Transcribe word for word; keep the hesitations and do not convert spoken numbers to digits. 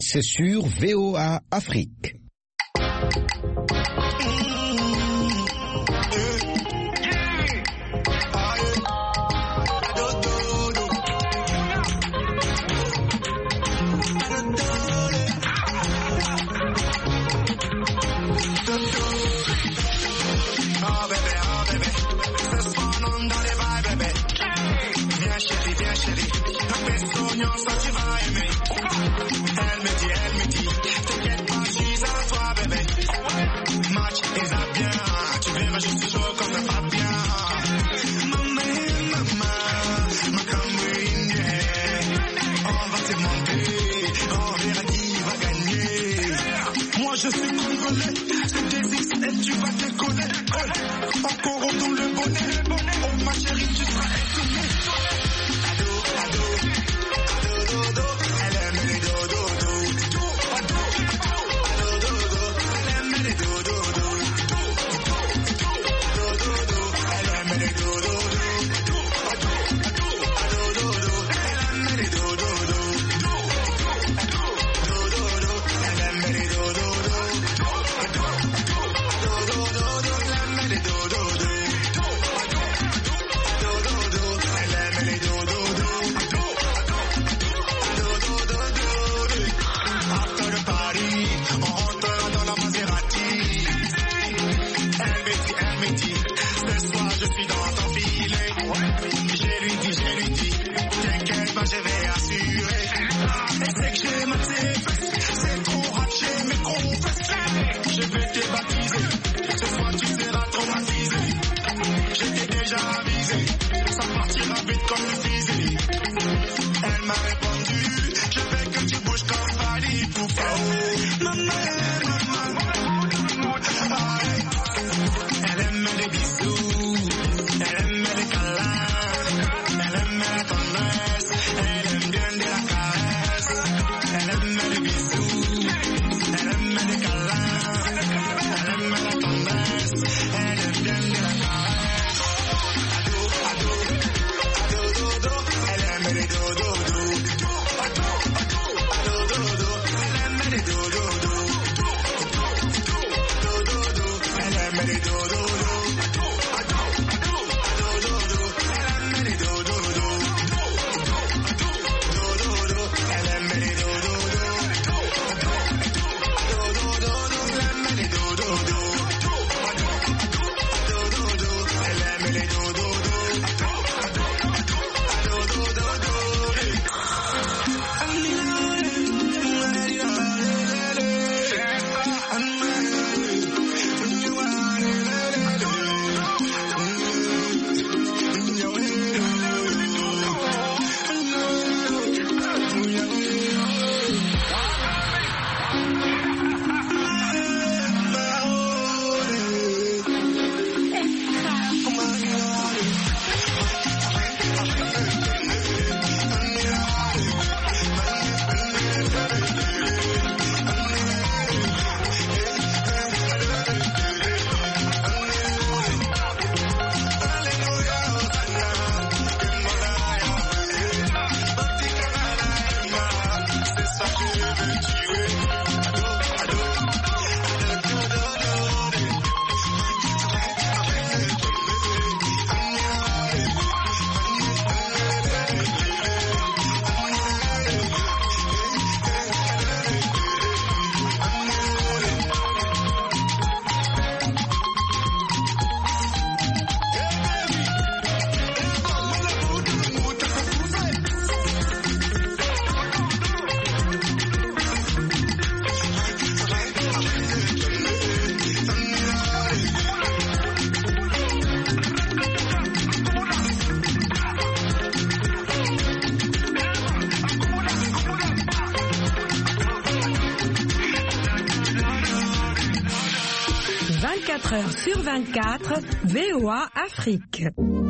c'est sur V O A Afrique. Je suis congolais, c'est des X L, tu vas décoller. Encore on tourne le bonnet. Oh ma chérie, tu seras étonnée. Ado, ado, ado, dodo. Elle aime les dodo, dodo. Ado, ado, dodo. Elle aime les dodo, dodo. Ado, dodo. Elle aime les dodo, dodo. Ado, ado, dodo. Elle aime les dodo, dodo. Ado, dodo. Elle aime les dodo. vingt-quatre heures sur vingt-quatre, V O A Afrique.